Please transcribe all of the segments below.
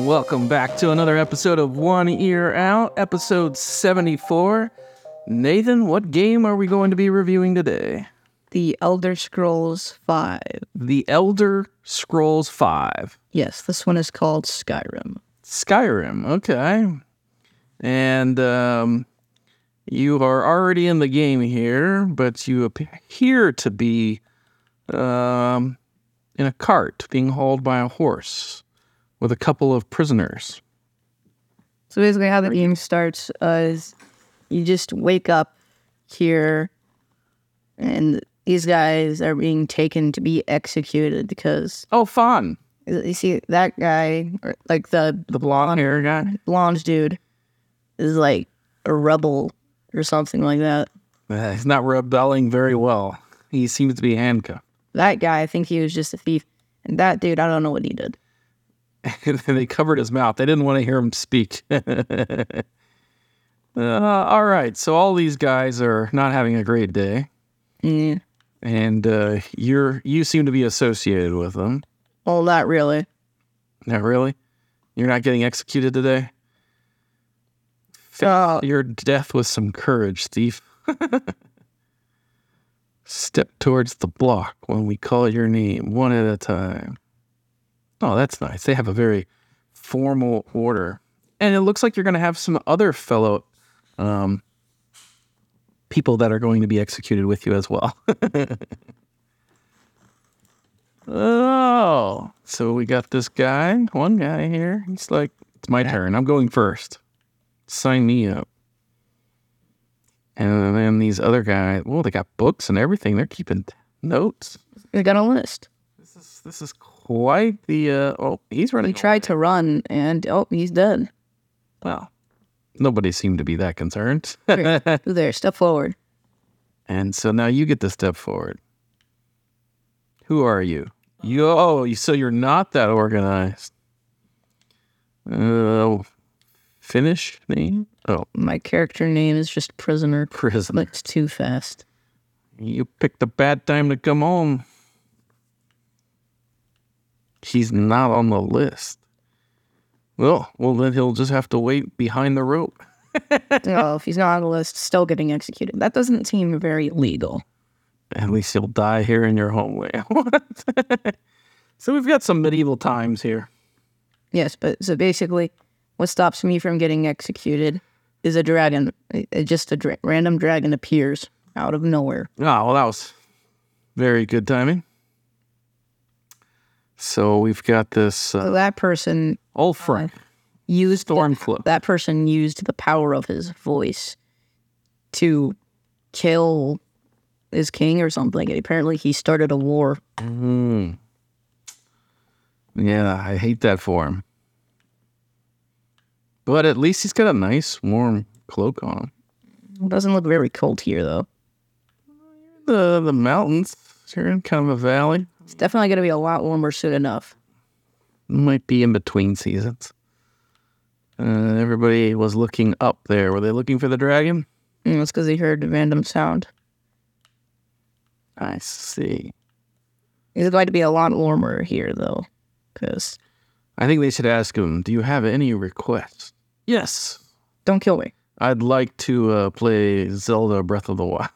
welcome back to another episode of One Ear Out, episode 74. Nathan, what game are we going to be reviewing today? The Elder Scrolls V. The Elder Scrolls V. Yes, this one is called Skyrim. Skyrim, okay. And you are already in the game here, but you appear to be in a cart being hauled by a horse with a couple of prisoners. So basically how the game starts is you just wake up here and these guys are being taken to be executed because... Oh, fun. You see, that guy, or like the blonde hair guy? Blonde dude, is like a rebel or something like that. He's not rebelling very well. He seems to be handcuffed. That guy, I think he was just a thief. And that dude, I don't know what he did. They covered his mouth. They didn't want to hear him speak. All right. So all these guys are not having a great day. Yeah. And you seem to be associated with them. Well, not really. Not really? You're not getting executed today? Face your death with some courage, thief. Step towards the block when we call your name, one at a time. Oh, that's nice. They have a very formal order. And it looks like you're going to have some other fellow people that are going to be executed with you as well. Oh, so we got this guy, one guy here. He's like, it's my turn. I'm going first. Sign me up. And then these other guys, well, they got books and everything. They're keeping notes. They got a list. This is quite the, he's running. He tried to run and, he's dead. Well, nobody seemed to be that concerned. There, step forward. And so now you get to step forward. Who are you? So you're not that organized. Finish name? Oh. My character name is just Prisoner. Prisoner. It's too fast. You picked a bad time to come home. He's not on the list. Well, then he'll just have to wait behind the rope. If he's not on the list, still getting executed. That doesn't seem very legal. At least he'll die here in your homeland. So we've got some medieval times here. Yes, so basically, what stops me from getting executed is a dragon. Just a random dragon appears out of nowhere. Oh, well, that was very good timing. So we've got this... so that person... Old Frank. Stormcloak. That person used the power of his voice to kill his king or something. And apparently he started a war. Mm-hmm. Yeah, I hate that for him. But at least he's got a nice, warm cloak on him. It doesn't look very cold here, though. The mountains. You're in kind of a valley. It's definitely going to be a lot warmer soon enough. Might be in between seasons. Everybody was looking up there. Were they looking for the dragon? It's because they heard a random sound. I see. It's going to be a lot warmer here, though. Because I think they should ask him, do you have any requests? Yes. Don't kill me. I'd like to play Zelda Breath of the Wild.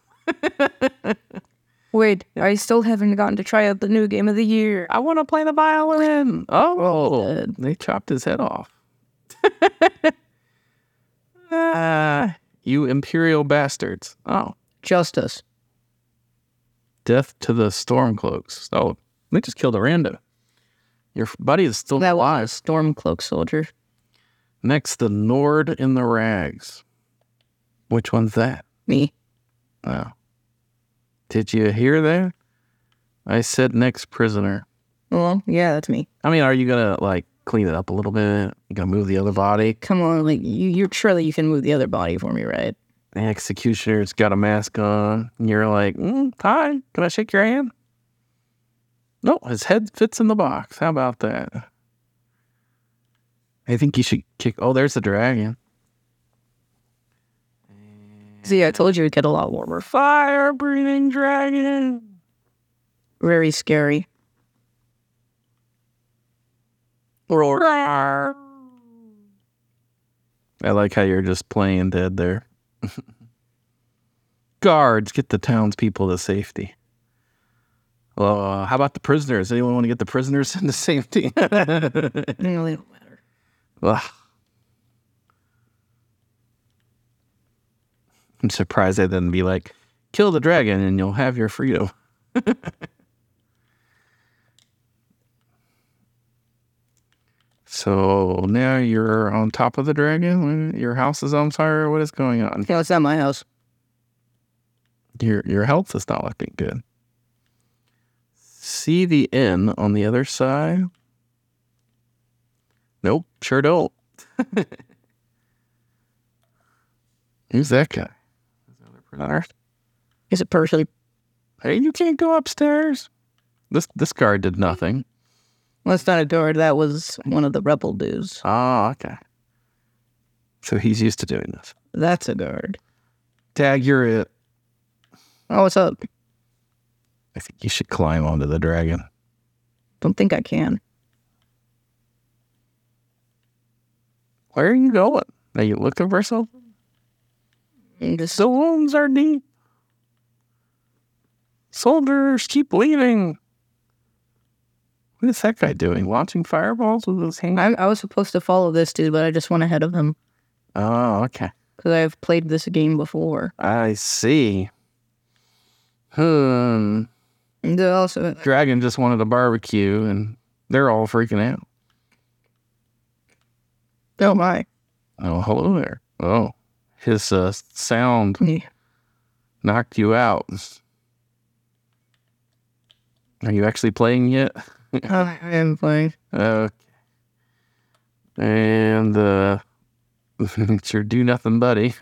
Wait, I still haven't gotten to try out the new game of the year. I want to play the violin. Oh, they chopped his head off. You imperial bastards. Oh. Justice. Death to the Stormcloaks. Oh, they just killed a random. Your buddy is still alive. Stormcloak soldier. Next, the Nord in the rags. Which one's that? Me. Oh. Did you hear that? I said next prisoner. Well, yeah, that's me. I mean, are you going to, clean it up a little bit? You going to move the other body? Come on, you're surely you can move the other body for me, right? The executioner's got a mask on. And you're like, hi, can I shake your hand? No, his head fits in the box. How about that? I think you should kick... Oh, there's the dragon. See, I told you it'd get a lot warmer. Fire-breathing dragon. Very scary. Roar. I like how you're just playing dead there. Guards, get the townspeople to safety. Well, how about the prisoners? Anyone want to get the prisoners into safety? No, they don't matter. Ugh. I'm surprised they didn't be like, kill the dragon and you'll have your freedom. So now you're on top of the dragon? Your house is on fire? What is going on? Okay, it's not my house. Your health is not looking good. See the inn on the other side? Nope, sure don't. Who's that guy? Is the other prisoner? Is it Percy? Hey, you can't go upstairs. This guard did nothing. Well, that's not a guard. That was one of the rebel dudes. Oh, okay. So he's used to doing this. That's a guard. Tag, you're it. Oh, what's up? I think you should climb onto the dragon. Don't think I can. Where are you going? Are you looking for something? The wounds are deep. Soldiers, keep leaving. What is that guy doing? Launching fireballs with his hand? I was supposed to follow this dude, but I just went ahead of him. Oh, okay. Because I've played this game before. I see. And also, Dragon just wanted a barbecue, and they're all freaking out. oh my. Oh, hello there. Oh, his sound Yeah. knocked you out. Are you actually playing yet? I am playing. Okay. And it's your do nothing buddy.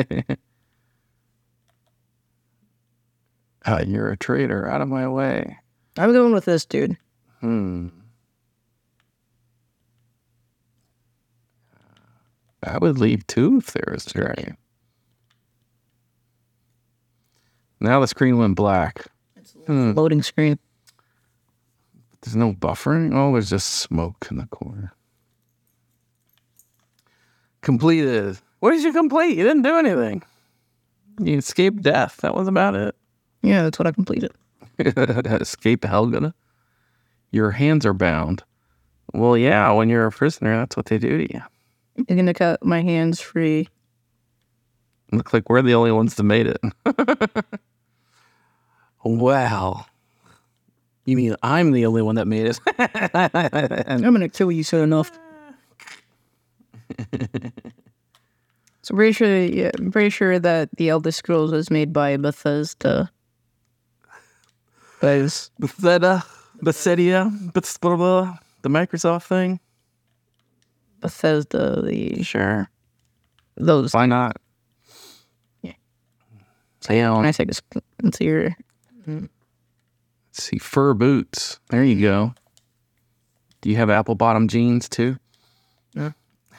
You're a traitor. Out of my way. I'm going with this dude. I would leave too if there was a dragon. Now the screen went black. Loading screen. There's no buffering. Oh, there's just smoke in the corner. Completed. What did you complete? You didn't do anything. You escaped death. That was about it. Yeah, that's what I completed. Escape Helgana. Your hands are bound. Well, yeah, when you're a prisoner, that's what they do to you. You're going to cut my hands free. Looks like we're the only ones that made it. Wow. You mean I'm the only one that made it? I'm going to kill you soon enough. So I'm pretty sure that the Elder Scrolls was made by Bethesda. Bethesda, the Microsoft thing. Bethesda, Sure. those. Why not? Yeah. Say Can I on. take a spin here? Let's see, fur boots. There you go. Do you have apple bottom jeans too? Yeah.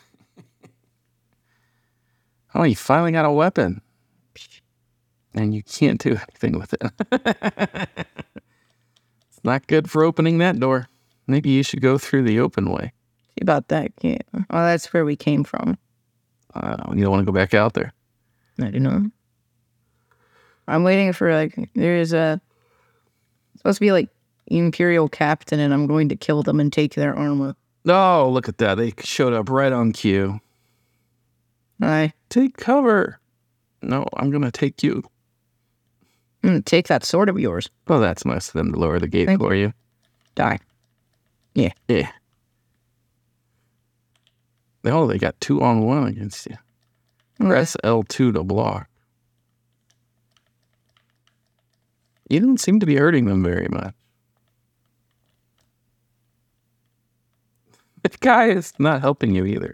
Oh, you finally got a weapon. And you can't do anything with it. It's not good for opening that door. Maybe you should go through the open way. See about that? Yeah. Oh, that's where we came from. You don't want to go back out there. I do not. I'm waiting for there's supposed to be Imperial Captain, and I'm going to kill them and take their armor. Oh, look at that. They showed up right on cue. Take cover. No, I'm going to take you. Take that sword of yours. Oh, that's nice of them to lower the gate Thank for you. Die. Yeah. Yeah. Oh, they got 2-on-1 against you. Press L2 to block. You didn't seem to be hurting them very much. The guy is not helping you either.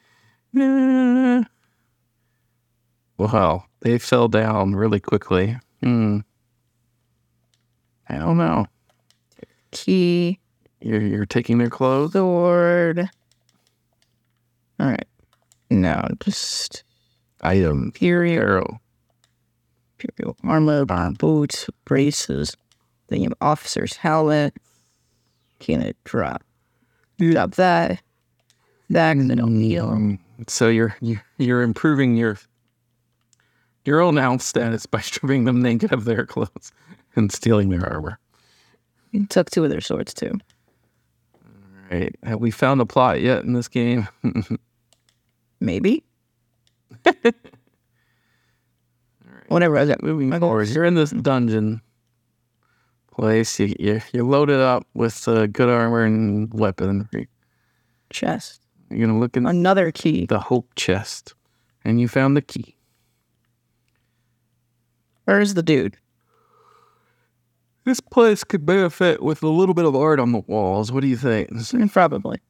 Well, they fell down really quickly. I don't know. Key. You're taking their clothes? Sword. All right. Now, just Item. Imperial Arrow. armor, boots, braces. Then you have officer's helmet. Can it drop? Drop that. That, and then I'll heal. So you're improving your own elf status by stripping them naked of their clothes and stealing their armor. He took 2 of their swords too. All right. Have we found a plot yet in this game? Maybe. Whatever. I got Moving forward, you're in this dungeon place. You're loaded up with good armor and weaponry. chest. You're gonna look in Another key. the hope chest, and you found the key. Where's the dude? This place could benefit with a little bit of art on the walls. What do you think? Probably.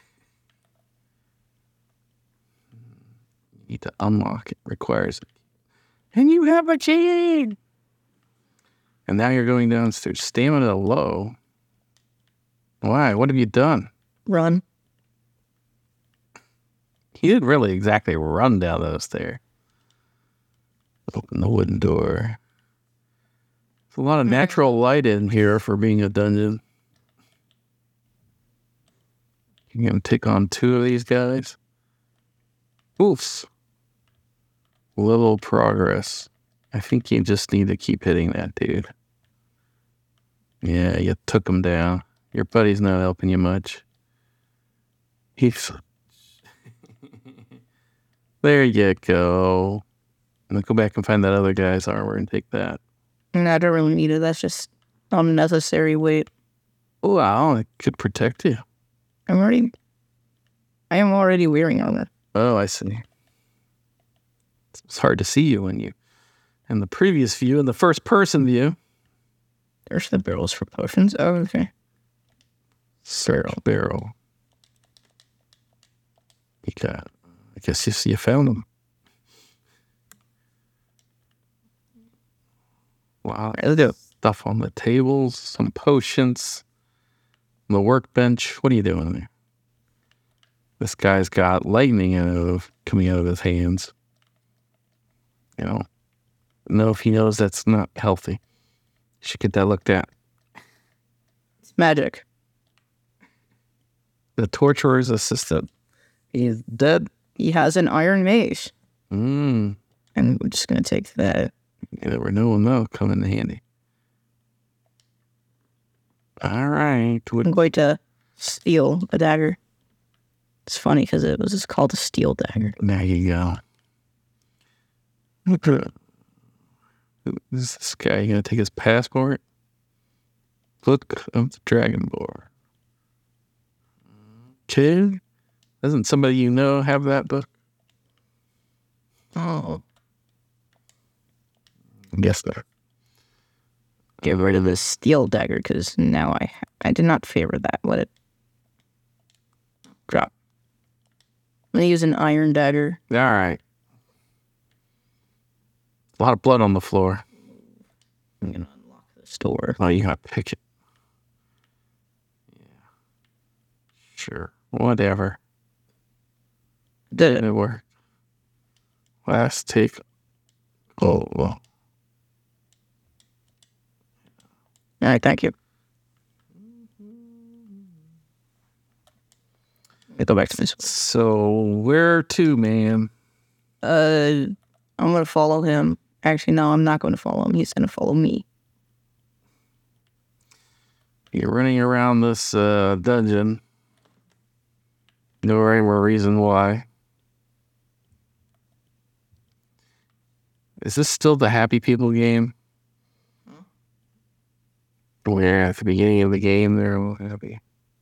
You need to unlock it. Requires it. And you have a key. And now you're going downstairs. Stamina low. Why? What have you done? Run. You didn't really exactly run down those stairs. Open the wooden door. There's a lot of natural light in here for being a dungeon. You're going to take on 2 of these guys. Oofs. Little progress. I think you just need to keep hitting that dude. Yeah, you took him down. Your buddy's not helping you much. He's... There you go. And then go back and find that other guy's armor and take that. And I don't really need it. That's just unnecessary weight. Wow, it could protect you. I am already wearing armor. Oh, I see. It's hard to see you when you... In the previous view, in the first person view. There's the barrels for potions. Oh, okay. Barrel. You got... I guess you found them. Wow, there's stuff on the tables, some potions, the workbench. What are you doing there? This guy's got lightning coming out of his hands. You know if he knows that's not healthy. You should get that looked at. It's magic. The torturer's assistant. He's dead. He has an iron mace. And And we're just going to take that. you never know when that'll come in handy. All right. I'm going to steal a dagger. It's funny because it was just called a steel dagger. There you go. Who is this guy? You gonna take his passport? Book of the Dragonborn. Okay. Doesn't somebody you know have that book? Oh. Yes, sir. Get rid of this steel dagger because now I did not favor that. Let it drop. I'm going to use an iron dagger. All right. A lot of blood on the floor. I'm going to unlock this door. Oh, you gotta pick it. Yeah. Sure. Whatever. Did it? It worked. Last take. Oh, well. All right, thank you. Let go back to this. So, where to, man? I'm going to follow him. Actually, no, I'm not going to follow him. He's going to follow me. You're running around this dungeon. No rhyme or reason why. Is this still the Happy People game? Where at the beginning of the game they're all happy?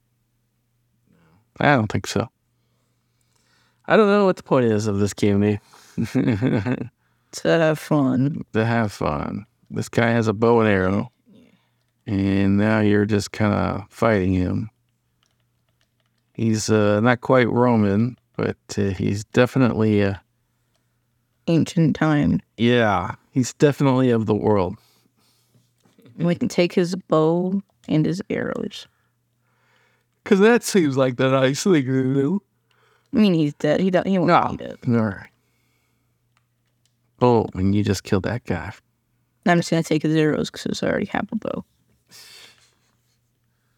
I don't think so. I don't know what the point is of this game, Nate. To have fun. To have fun. This guy has a bow and arrow. And now you're just kind of fighting him. He's not quite Roman, but he's definitely... Ancient time. yeah, he's definitely of the world. We can take his bow and his arrows. Because that seems like the nice thing to do. I mean, he's dead. He won't be dead. All right. Oh, and you just killed that guy. I'm just going to take his arrows because I already have a bow.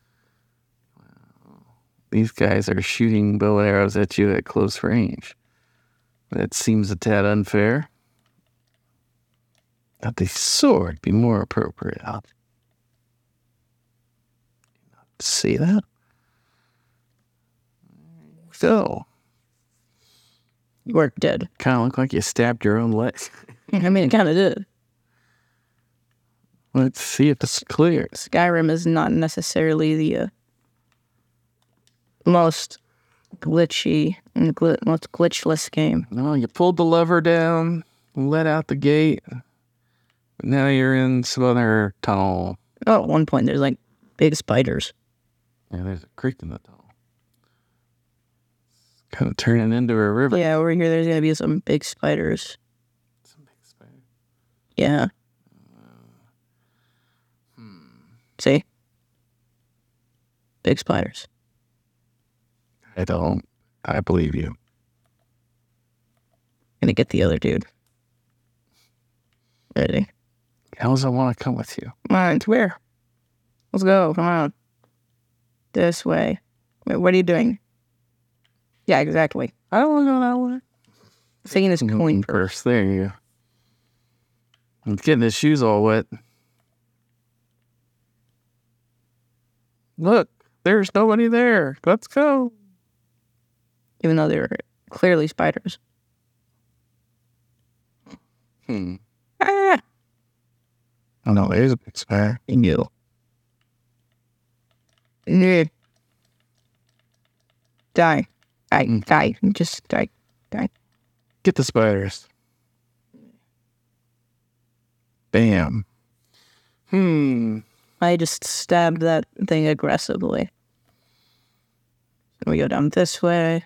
These guys are shooting bow and arrows at you at close range. That seems a tad unfair. That the sword be more appropriate. I'll see that. So, You are dead. kind of look like you stabbed your own leg. I mean, it kind of did. Let's see if it's clear. Skyrim is not necessarily the most glitchy and most glitchless game. No, you pulled the lever down, let out the gate. Now you're in some other tunnel. Oh, at one point there's like big spiders. Yeah, there's a creek in the tunnel. It's kind of turning into a river. Yeah, over here there's gonna be some big spiders. Some big spider. Yeah. See? Big spiders. I believe you. Gonna get the other dude. Ready? How does I want to come with you? Come on, to where? Let's go, come on. This way. Wait, what are you doing? Yeah, exactly. I don't want to go that way. Taking this coin purse. First, there you go. I'm getting his shoes all wet. Look, there's nobody there. Let's go. Even though they were clearly spiders. Ah! Oh no, there's a big spider. You. Yeah. Die. Die. Just die. Get the spiders. Bam. I just stabbed that thing aggressively. We go down this way.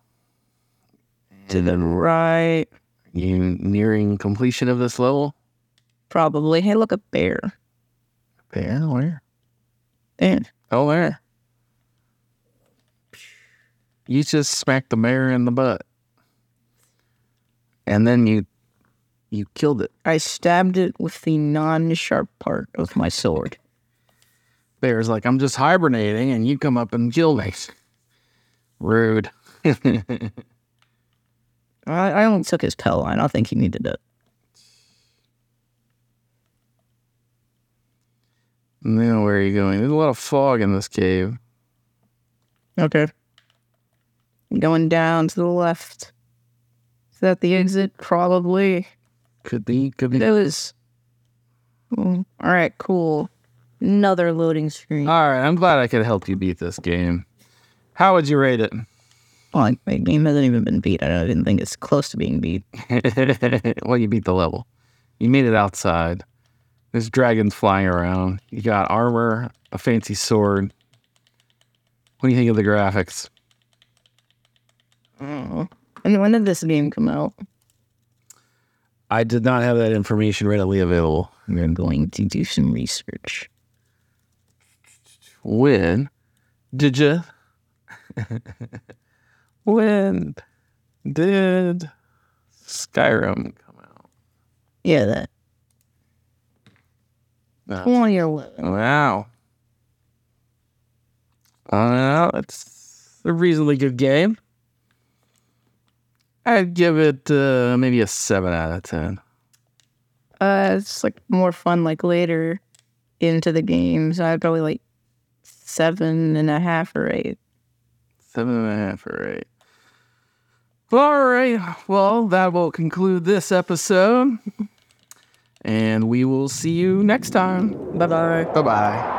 To the right. You nearing completion of this level? Probably. Hey, look, a bear. Bear? Where? There. Oh, there. You just smacked the bear in the butt. And then you killed it. I stabbed it with the non-sharp part of my sword. Bear's like, I'm just hibernating, and you come up and kill me. Rude. I only took his pell. I don't think he needed it. Now, where are you going? There's a lot of fog in this cave. Okay. Going down to the left. Is that the exit? Probably. Could be. It was. All right, cool. Another loading screen. All right, I'm glad I could help you beat this game. How would you rate it? Well, my game hasn't even been beat. I didn't think it's close to being beat. Well, you beat the level. You made it outside. There's dragons flying around. You got armor, a fancy sword. What do you think of the graphics? Oh. And when did this game come out? I did not have that information readily available. We're going to do some research. When did you? When did Skyrim come out? Yeah, that. 2011. Wow. It's a reasonably good game. I'd give it maybe a 7 out of 10. It's like more fun like later into the games. I'd probably like 7.5 or 8. 7.5 or 8. All right. Well, that will conclude this episode. And we will see you next time. Bye-bye. Bye-bye.